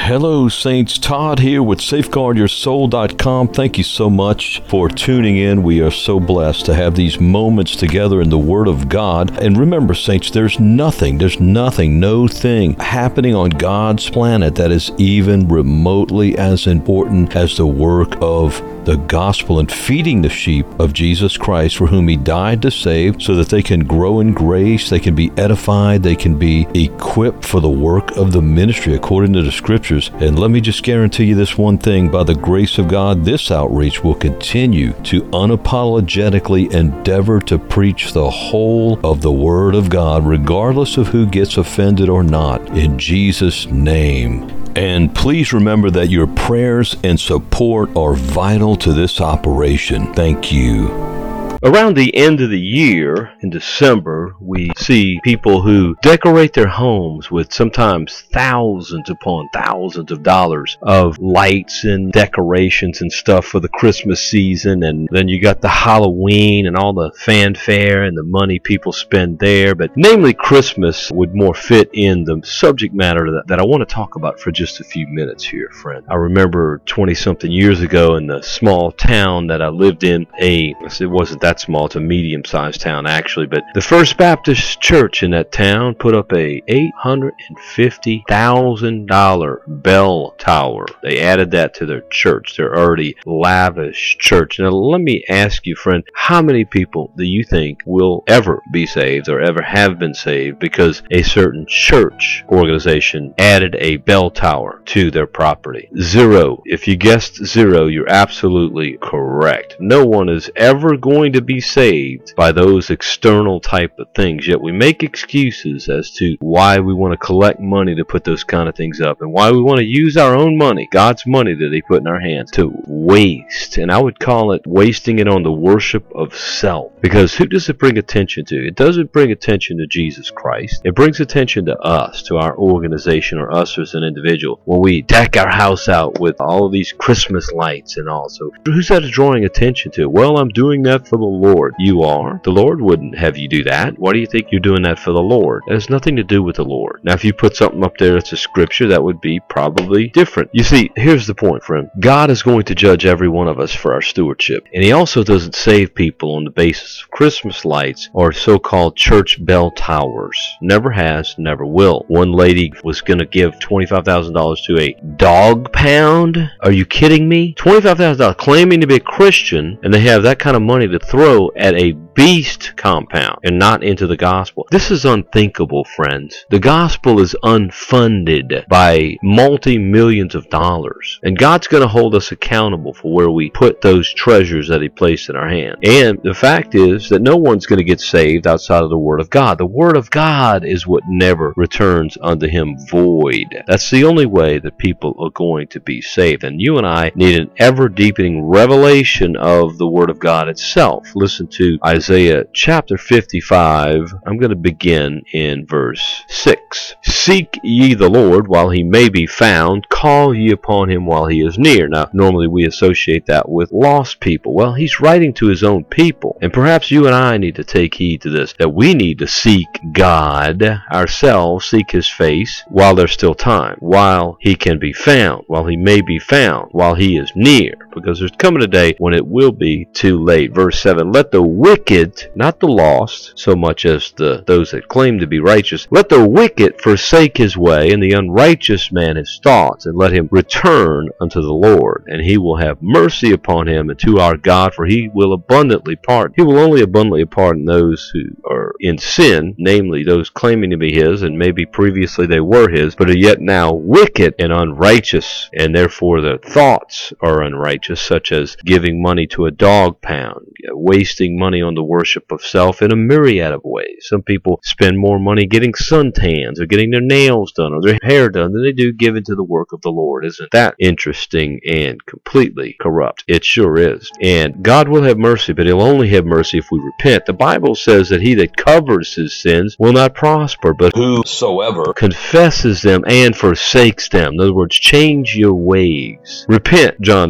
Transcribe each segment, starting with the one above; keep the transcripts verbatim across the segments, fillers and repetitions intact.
Hello, Saints. Todd here with Safeguard Your Soul dot com. Thank you so much for tuning in. We are so blessed to have these moments together in the Word of God. And remember, Saints, there's nothing, there's nothing, no thing happening on God's planet that is even remotely as important as the work of the gospel and feeding the sheep of Jesus Christ, for whom He died to save, so that they can grow in grace, they can be edified, they can be equipped for the work of the ministry according to the Scriptures. And let me just guarantee you this one thing: by the grace of God, this outreach will continue to unapologetically endeavor to preach the whole of the Word of God, regardless of who gets offended or not, in Jesus' name. And please remember that your prayers and support are vital to this operation. Thank you. Around the end of the year, in December, we see people who decorate their homes with sometimes thousands upon thousands of dollars of lights and decorations and stuff for the Christmas season. And then you got the Halloween and all the fanfare and the money people spend there. But namely, Christmas would more fit in the subject matter that, that I want to talk about for just a few minutes here, friend. I remember twenty-something years ago in the small town that I lived in, a it wasn't that small, it's a medium-sized town actually, but the First Baptist Church in that town put up a eight hundred fifty thousand dollars bell tower. They added that to their church, their already lavish church. Now let me ask you, friend, how many people do you think will ever be saved or ever have been saved because a certain church organization added a bell tower to their property? Zero. If you guessed zero, you're absolutely correct. No one is ever going to be saved by those external type of things, yet we make excuses as to why we want to collect money to put those kind of things up, and why we want to use our own money, God's money that He put in our hands, to waste. And I would call it wasting it on the worship of self, because who does it bring attention to? It doesn't bring attention to Jesus Christ. It brings attention to us, to our organization, or us as an individual, when we deck our house out with all of these Christmas lights and all. So who's that drawing attention to? Well, I'm doing that for the Lord. You are. The Lord wouldn't have you do that. Why do you think you're doing that for the Lord? It has nothing to do with the Lord. Now, if you put something up there that's a scripture, that would be probably different. You see, here's the point, friend. God is going to judge every one of us for our stewardship. And He also doesn't save people on the basis of Christmas lights or so-called church bell towers. Never has, never will. One lady was going to give twenty-five thousand dollars to a dog pound. Are you kidding me? twenty-five thousand dollars, claiming to be a Christian, and they have that kind of money to throw at a beast compound and not into the gospel. This is unthinkable, friends. The gospel is unfunded by multi-millions of dollars, and God's going to hold us accountable for where we put those treasures that He placed in our hand. And the fact is that no one's going to get saved outside of the Word of God. The Word of God is what never returns unto Him void. That's the only way that people are going to be saved. And you and I need an ever-deepening revelation of the Word of God itself. Listen to Isaiah chapter fifty-five. I'm going to begin in verse six. Seek ye the Lord while He may be found. Call ye upon Him while He is near. Now, normally we associate that with lost people. Well, He's writing to His own people. And perhaps you and I need to take heed to this, that we need to seek God ourselves, seek His face while there's still time, while He can be found, while He may be found, while He is near. Because there's coming a day when it will be too late. Verse seven, let the wicked, not the lost, so much as the those that claim to be righteous, let the wicked forsake his way, and the unrighteous man his thoughts, and let him return unto the Lord, and He will have mercy upon him, and to our God, for He will abundantly pardon. He will only abundantly pardon those who are in sin, namely those claiming to be His, and maybe previously they were His, but are yet now wicked and unrighteous, and therefore their thoughts are unrighteous, such as giving money to a dog pound, wasting money on the worship of self in a myriad of ways. Some people spend more money getting suntans or getting their nails done or their hair done than they do giving to the work of the Lord. Isn't that interesting and completely corrupt? It sure is. And God will have mercy, but He'll only have mercy if we repent. The Bible says that he that covers his sins will not prosper, but whosoever confesses them and forsakes them. In other words, change your ways. Repent, John the Baptist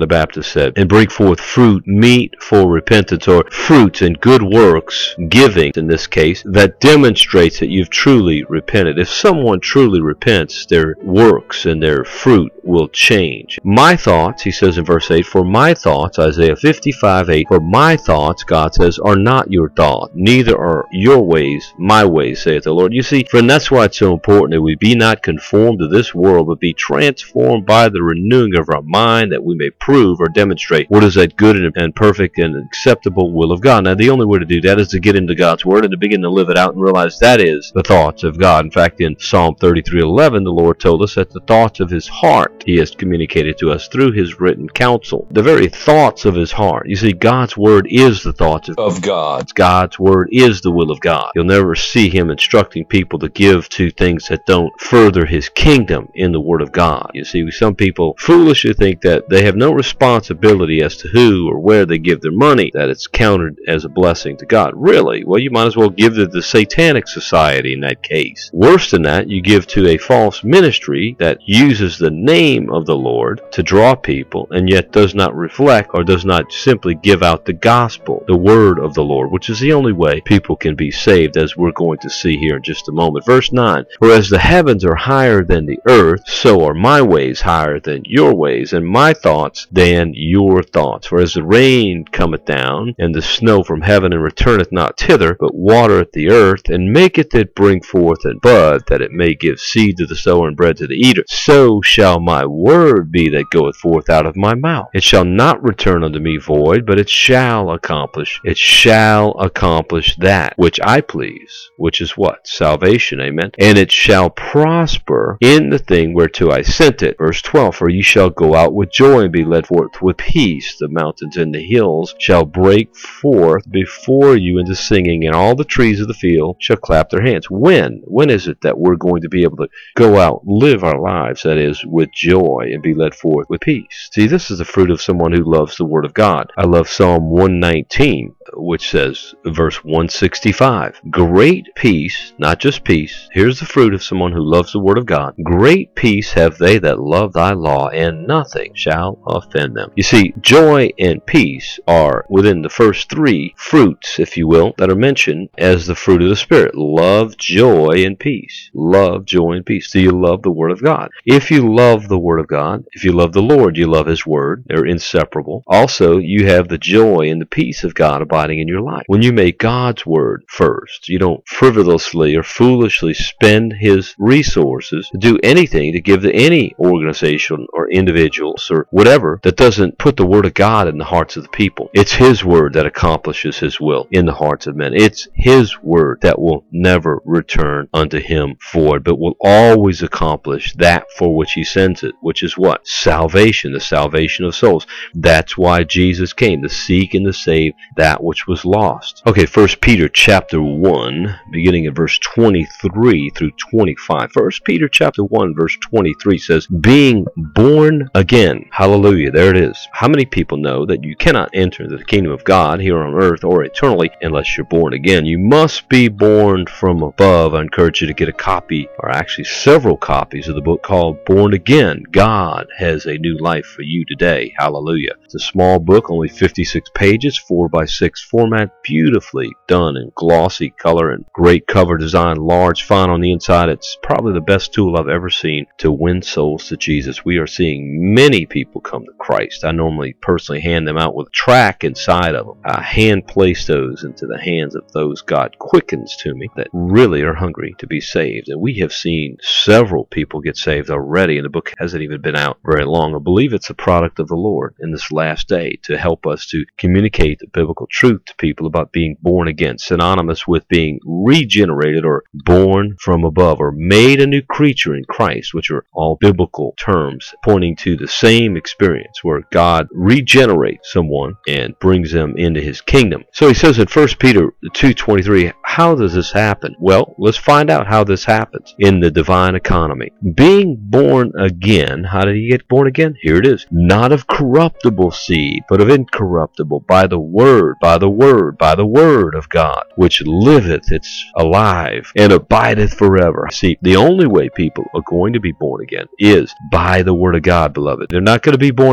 Jesus said, and bring forth fruit meet for repentance, or fruits and good works, giving in this case, that demonstrates that you've truly repented. If someone truly repents, their works and their fruit will change. My thoughts, he says in verse eight, for my thoughts, Isaiah fifty-five eight, for my thoughts, God says, are not your thoughts, neither are your ways my ways, saith the Lord. You see, friend, that's why it's so important that we be not conformed to this world, but be transformed by the renewing of our mind, that we may prove or demonstrate what is that good and perfect and acceptable will of God. Now, the only way to do that is to get into God's Word and to begin to live it out and realize that is the thoughts of God. In fact, in Psalm thirty-three eleven, the Lord told us that the thoughts of His heart He has communicated to us through His written counsel. The very thoughts of His heart. You see, God's Word is the thoughts of, of God. God's Word is the will of God. You'll never see Him instructing people to give to things that don't further His kingdom in the Word of God. You see, some people foolishly think that they have no responsibility as to who or where they give their money, that it's counted as a blessing to God. Really? Well, you might as well give to the Satanic Society in that case. Worse than that, you give to a false ministry that uses the name of the Lord to draw people and yet does not reflect or does not simply give out the gospel, the word of the Lord, which is the only way people can be saved, as we're going to see here in just a moment. Verse nine, for as the heavens are higher than the earth, so are my ways higher than your ways, and my thoughts than your thoughts. For as the rain cometh down, and the snow from heaven, and returneth not thither, but watereth the earth, and maketh it bring forth and bud, that it may give seed to the sower and bread to the eater, so shall my word be that goeth forth out of my mouth. It shall not return unto me void, but it shall accomplish, it shall accomplish that which I please, which is what? Salvation, amen. And it shall prosper in the thing whereto I sent it. Verse twelve, for ye shall go out with joy and be led forth with peace. The mountains and the hills shall break forth before you into singing, and all the trees of the field shall clap their hands. When? When is it that we're going to be able to go out, live our lives, that is, with joy and be led forth with peace? See, this is the fruit of someone who loves the Word of God. I love Psalm one nineteen, which says, verse one sixty-five, great peace, not just peace, here's the fruit of someone who loves the Word of God. Great peace have they that love thy law, and nothing shall offend them. You see, joy and peace are within the first three fruits, if you will, that are mentioned as the fruit of the Spirit. Love, joy, and peace. Love, joy, and peace. Do you love the Word of God? If you love the Word of God, if you love the Lord, you love His Word. They're inseparable. Also, you have the joy and the peace of God abiding in your life. When you make God's Word first, you don't frivolously or foolishly spend His resources to do anything to give to any organization or individuals or whatever that doesn't put the Word of God in the hearts of the people. It's His Word that accomplishes His will in the hearts of men. It's His Word that will never return unto Him void, but will always accomplish that for which He sends it, which is what? Salvation, the salvation of souls. That's why Jesus came, to seek and to save that which was lost. Okay, First Peter chapter one, beginning at verse twenty-three through twenty-five. First Peter chapter one, verse twenty-three says, being born again. Hallelujah, there it is. How many people know that you cannot enter the kingdom of God here on earth or eternally unless you're born again? You must be born from above. I encourage you to get a copy, or actually several copies, of the book called Born Again. God has a new life for you today. Hallelujah. It's a small book, only fifty-six pages, four by six format, beautifully done in glossy color and great cover design, large font on the inside. It's probably the best tool I've ever seen to win souls to Jesus. We are seeing many people come to Christ. I normally personally hand them out with a track inside of them. I hand place those into the hands of those God quickens to me that really are hungry to be saved. And we have seen several people get saved already, and the book hasn't even been out very long. I believe it's a product of the Lord in this last day to help us to communicate the biblical truth to people about being born again, synonymous with being regenerated or born from above or made a new creature in Christ, which are all biblical terms pointing to the same experience where God regenerates someone and brings them into His kingdom. So he says in First Peter two twenty-three, how does this happen? Well, let's find out how this happens in the divine economy. Being born again, how did he get born again? Here it is. Not of corruptible seed, but of incorruptible, by the word, by the word, by the word of God, which liveth, it's alive, and abideth forever. See, the only way people are going to be born again is by the word of God, beloved. They're not going to be born again because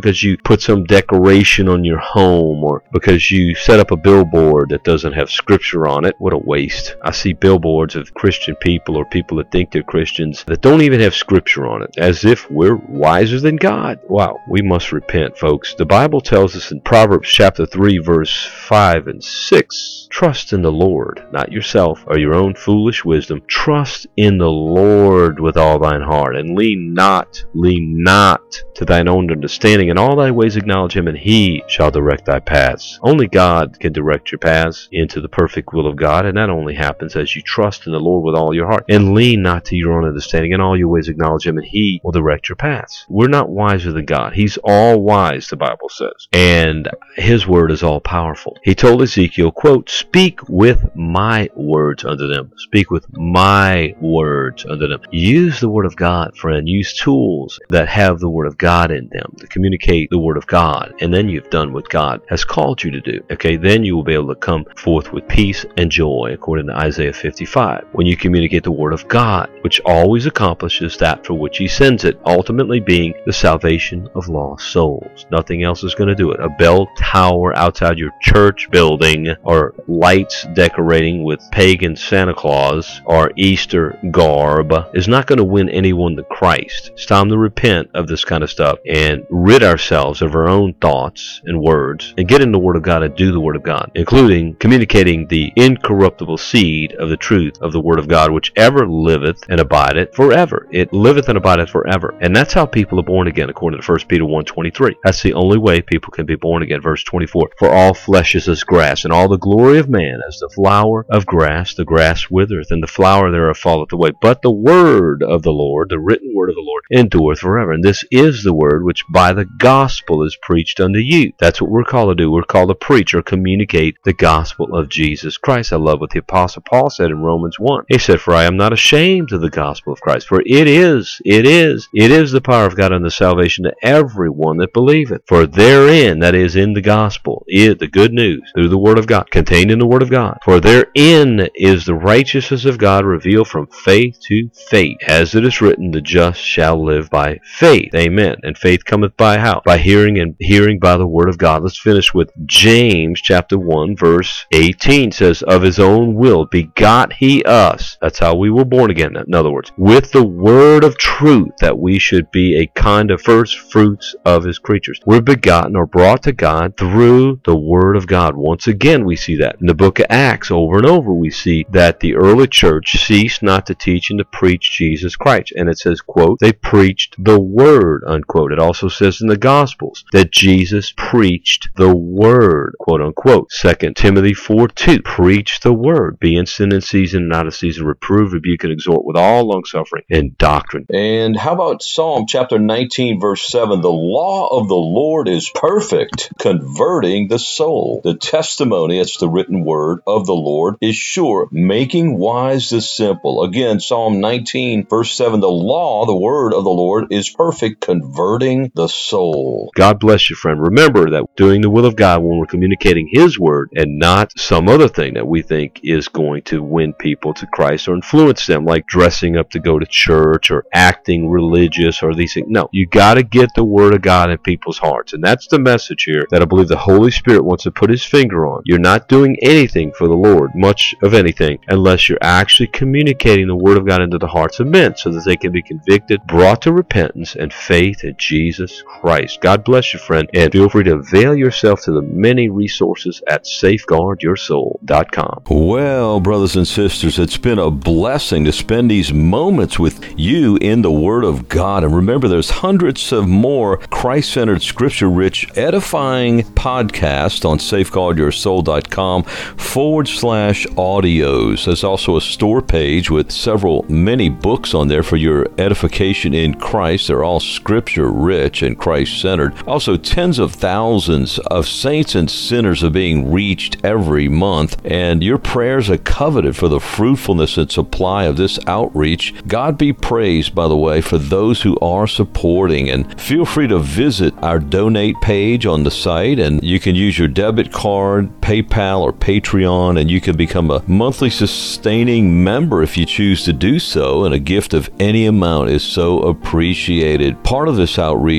because you put some decoration on your home or because you set up a billboard that doesn't have scripture on it. What a waste. I see billboards of Christian people or people that think they're Christians that don't even have scripture on it, as if we're wiser than God. Wow, we must repent, folks. The Bible tells us in Proverbs chapter three, verse five and six, trust in the Lord, not yourself or your own foolish wisdom. Trust in the Lord with all thine heart, and lean not, lean not to thine own understanding. In all thy ways acknowledge him, and he shall direct thy paths. Only God can direct your paths into the perfect will of God, and that only happens as you trust in the Lord with all your heart, and lean not to your own understanding. In all your ways acknowledge him, and he will direct your paths. We're not wiser than God. He's all wise, the Bible says, and his word is all powerful. He told Ezekiel, quote, speak with my words unto them. Speak with my words unto them. Use the word of God, friend. Use tools that have the word of God in them to communicate the word of God, and then you've done what God has called you to do. Okay, then you will be able to come forth with peace and joy, according to Isaiah fifty-five, when you communicate the word of God, which always accomplishes that for which he sends it, ultimately being the salvation of lost souls. Nothing else is going to do it. A bell tower outside your church building, or lights decorating with pagan Santa Claus or Easter garb, is not going to win anyone to Christ. It's time to repent of this kind of stuff and rid ourselves of our own thoughts and words and get in the Word of God and do the Word of God, including communicating the incorruptible seed of the truth of the Word of God, which ever liveth and abideth forever. It liveth and abideth forever. And that's how people are born again, according to First Peter one twenty-three. That's the only way people can be born again. Verse twenty-four, for all flesh is as grass, and all the glory of man as the flower of grass. The grass withereth, and the flower thereof falleth away. But the word of the Lord, the written word of the Lord, endureth forever. And this is the word which by the gospel is preached unto you. That's what we're called to do. We're called to preach or communicate the gospel of Jesus Christ. I love what the Apostle Paul said in Romans one. He said, for I am not ashamed of the gospel of Christ, for it is, it is, it is the power of God unto salvation to everyone that believeth. For therein, that is in the gospel, is the good news through the word of God, contained in the word of God. For therein is the righteousness of God revealed from faith to faith. As it is written, the just shall live by faith. Amen. And faith cometh by how? By hearing, and hearing by the word of God. Let's finish with James chapter one, verse eighteen says, of his own will begot he us. That's how we were born again. In other words, with the word of truth, that we should be a kind of first fruits of his creatures. We're begotten or brought to God through the word of God. Once again, we see that in the book of Acts. Over and over, we see that the early church ceased not to teach and to preach Jesus Christ. And it says, quote, they preached the word, unquote. It also says in the Gospels that Jesus preached the word, quote unquote. Second Timothy four two, preach the word. Be instant in season and out of season. Reprove, rebuke, and exhort with all longsuffering and doctrine. And how about Psalm chapter nineteen, verse seven? The law of the Lord is perfect, converting the soul. The testimony, it's the written word of the Lord, is sure, making wise the simple. Again, Psalm nineteen, verse seven, the law, the word of the Lord, is perfect, converting the soul. God bless you, friend. Remember that doing the will of God when we're communicating his word and not some other thing that we think is going to win people to Christ or influence them, like dressing up to go to church or acting religious or these things. No, you got to get the word of God in people's hearts. And that's the message here that I believe the Holy Spirit wants to put his finger on. You're not doing anything for the Lord, much of anything, unless you're actually communicating the word of God into the hearts of men so that they can be convicted, brought to repentance and faith in Jesus Christ. God bless you, friend, and feel free to avail yourself to the many resources at safeguard your soul dot com. Well, brothers and sisters, it's been a blessing to spend these moments with you in the Word of God. And remember, there's hundreds of more Christ-centered, scripture-rich, edifying podcasts on safeguard your soul dot com forward slash audios. There's also a store page with several, many books on there for your edification in Christ. They're all scripture-rich and Christ-centered. Also, tens of thousands of saints and sinners are being reached every month, and your prayers are coveted for the fruitfulness and supply of this outreach. God be praised, by the way, for those who are supporting. And feel free to visit our donate page on the site, and you can use your debit card, PayPal, or Patreon, and you can become a monthly sustaining member if you choose to do so, and a gift of any amount is so appreciated. Part of this outreach is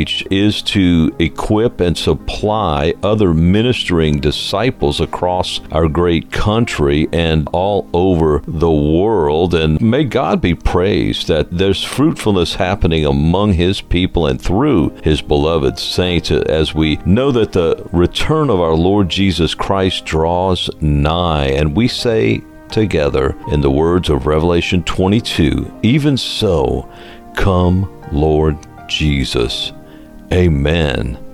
is to equip and supply other ministering disciples across our great country and all over the world. And may God be praised that there's fruitfulness happening among His people and through His beloved saints, as we know that the return of our Lord Jesus Christ draws nigh. And we say together in the words of Revelation twenty-two, even so, come, Lord Jesus. Amen